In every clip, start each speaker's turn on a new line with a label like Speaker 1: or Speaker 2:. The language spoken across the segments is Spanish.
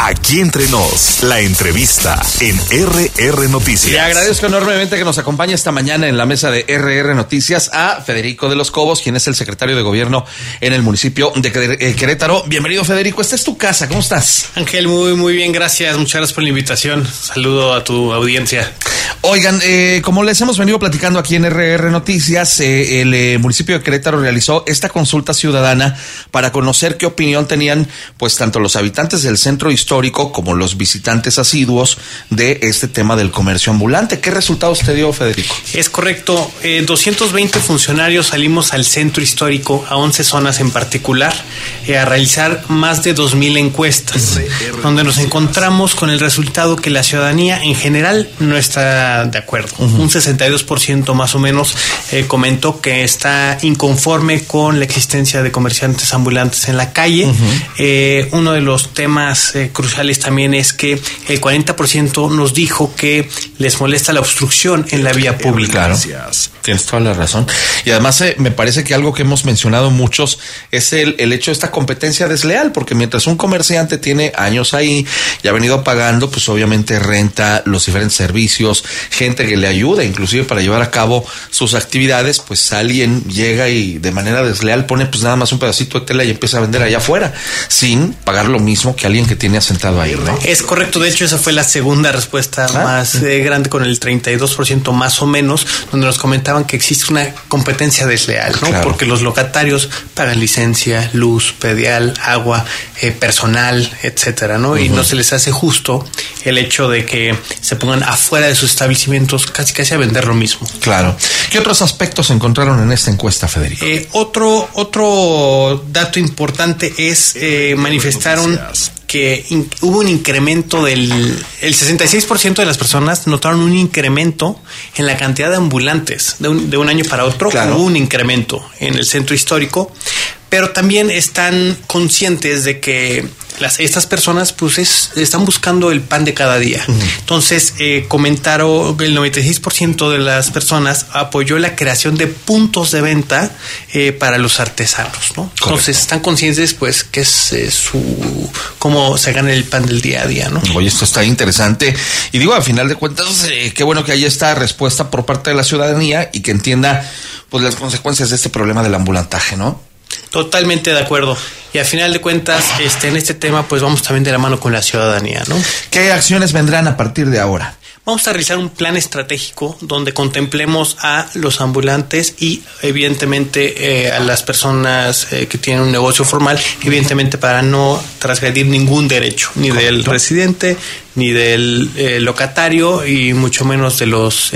Speaker 1: Aquí entre nos, la entrevista en RR Noticias.
Speaker 2: Le agradezco enormemente que nos acompañe esta mañana en la mesa de RR Noticias a Federico de los Cobos, quien es el secretario de Gobierno en el municipio de Querétaro. Bienvenido, Federico. Esta es tu casa. ¿Cómo estás?
Speaker 3: Ángel, muy bien, gracias. Muchas gracias por la invitación. Saludo a tu audiencia.
Speaker 2: Oigan, como les hemos venido platicando aquí en RR Noticias, el municipio de Querétaro realizó esta consulta ciudadana para conocer qué opinión tenían, pues, tanto los habitantes del centro histórico como los visitantes asiduos de este tema del comercio ambulante. ¿Qué resultados te dio, Federico?
Speaker 3: Es correcto. 220 funcionarios salimos al centro histórico, a 11 zonas en particular, a realizar más de 2,000 encuestas, donde nos encontramos con el resultado que la ciudadanía en general no está de acuerdo. Un 62% más o menos comentó que está inconforme con la existencia de comerciantes ambulantes en la calle. Uno de los temas cruciales también es que el 40% nos dijo que les molesta la obstrucción en la vía pública.
Speaker 2: Claro, tienes toda la razón. Y además me parece que algo que hemos mencionado muchos es el hecho de esta competencia desleal, porque mientras un comerciante tiene años ahí y ha venido pagando, pues obviamente renta, los diferentes servicios, gente que le ayuda inclusive para llevar a cabo sus actividades, pues alguien llega y de manera desleal pone pues nada más un pedacito de tela y empieza a vender allá afuera sin pagar lo mismo que alguien que tiene asentado ahí, ¿no?
Speaker 3: Es correcto. De hecho, esa fue la segunda respuesta más grande, con el 32% más o menos, donde nos comentaban que existe una competencia desleal, ¿no? Claro. Porque los locatarios pagan licencia, luz, predial, agua, personal, etcétera, ¿no? Y no se les hace justo el hecho de que se pongan afuera de sus establecimientos casi a vender lo mismo.
Speaker 2: Claro. ¿Qué otros aspectos encontraron en esta encuesta, Federico?
Speaker 3: Otro dato importante es manifestaron que hubo un incremento el 66% de las personas notaron un incremento en la cantidad de ambulantes de un año para otro. Claro. Hubo un incremento en el centro histórico, pero también están conscientes de que estas personas pues están buscando el pan de cada día. Entonces comentaron que el 96% de las personas apoyó la creación de puntos de venta para los artesanos, ¿no? Entonces están conscientes pues que es cómo se gana el pan del día a día, ¿no?
Speaker 2: Oye, esto está interesante. Y digo, a final de cuentas, qué bueno que haya esta respuesta por parte de la ciudadanía y que entienda pues las consecuencias de este problema del ambulantaje, ¿no?
Speaker 3: Totalmente de acuerdo. Y al final de cuentas, en este tema, pues vamos también de la mano con la ciudadanía, ¿no?
Speaker 2: ¿Qué acciones vendrán a partir de ahora?
Speaker 3: Vamos a realizar un plan estratégico donde contemplemos a los ambulantes y evidentemente a las personas que tienen un negocio formal, evidentemente para no transgredir ningún derecho, ni del residente, ni del locatario y mucho menos de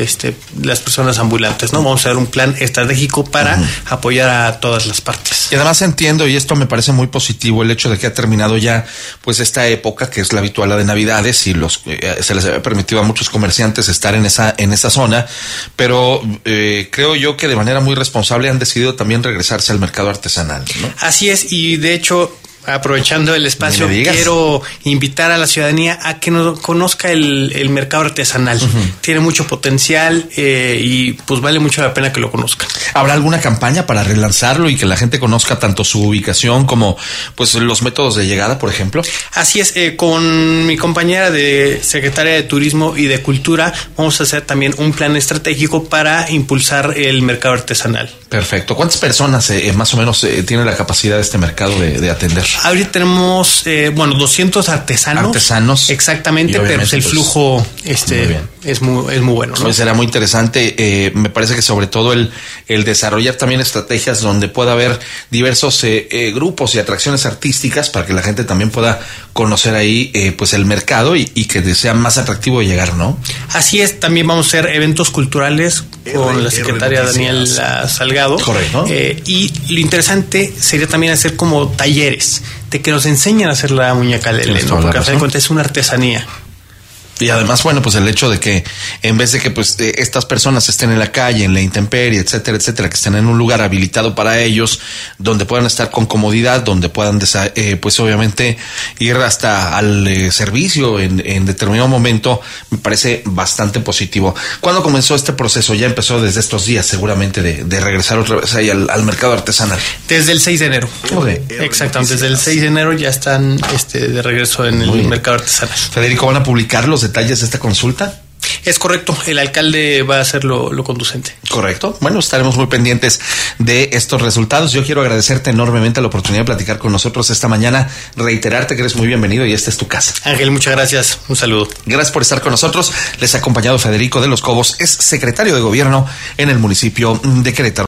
Speaker 3: las personas ambulantes, ¿no? Vamos a dar un plan estratégico para apoyar a todas las partes.
Speaker 2: Y además entiendo, y esto me parece muy positivo, el hecho de que ha terminado ya pues esta época que es la habitual, la de Navidades, y se les había permitido a muchos comerciantes estar en esa zona, pero creo yo que de manera muy responsable han decidido también regresarse al mercado artesanal, ¿no?
Speaker 3: Así es, y de hecho, aprovechando el espacio, quiero invitar a la ciudadanía a que no conozca el mercado artesanal. Tiene mucho potencial y pues vale mucho la pena que lo conozcan.
Speaker 2: ¿Habrá alguna campaña para relanzarlo y que la gente conozca tanto su ubicación como pues los métodos de llegada, por ejemplo?
Speaker 3: Así es, con mi compañera de Secretaria de Turismo y de Cultura vamos a hacer también un plan estratégico para impulsar el mercado artesanal.
Speaker 2: Perfecto. ¿Cuántas personas más o menos tiene la capacidad de este mercado de atender?
Speaker 3: Ahorita tenemos 200 artesanos.
Speaker 2: Artesanos.
Speaker 3: Exactamente, pero el flujo es muy bueno, ¿no?
Speaker 2: Pues será muy interesante. Me parece que sobre todo el desarrollar también estrategias donde pueda haber diversos grupos y atracciones artísticas para que la gente también pueda conocer ahí pues el mercado y que sea más atractivo de llegar, ¿no?
Speaker 3: Así es. También vamos a hacer eventos culturales con la secretaria Daniela Salgado.
Speaker 2: Correcto.
Speaker 3: Y lo interesante sería también hacer como talleres de que nos enseñan a hacer la muñeca Lele, ¿no? Porque al final de cuentas es una artesanía.
Speaker 2: Y además, bueno, pues el hecho de que en vez de que pues estas personas estén en la calle, en la intemperie, etcétera, etcétera, que estén en un lugar habilitado para ellos, donde puedan estar con comodidad, donde puedan pues obviamente ir hasta al servicio en determinado momento, me parece bastante positivo. ¿Cuándo comenzó este proceso? Ya empezó desde estos días seguramente de regresar otra vez ahí al mercado artesanal.
Speaker 3: Desde el 6 de enero.
Speaker 2: Okay.
Speaker 3: Exactamente, desde el 6 de enero ya están de regreso en el mercado artesanal.
Speaker 2: Federico, ¿van a publicar los detalles de esta consulta?
Speaker 3: Es correcto, el alcalde va a hacer lo conducente.
Speaker 2: Correcto. Bueno, estaremos muy pendientes de estos resultados. Yo quiero agradecerte enormemente la oportunidad de platicar con nosotros esta mañana, reiterarte que eres muy bienvenido y esta es tu casa.
Speaker 3: Ángel, muchas gracias. Un saludo.
Speaker 2: Gracias por estar con nosotros. Les ha acompañado Federico de los Cobos, es secretario de Gobierno en el municipio de Querétaro.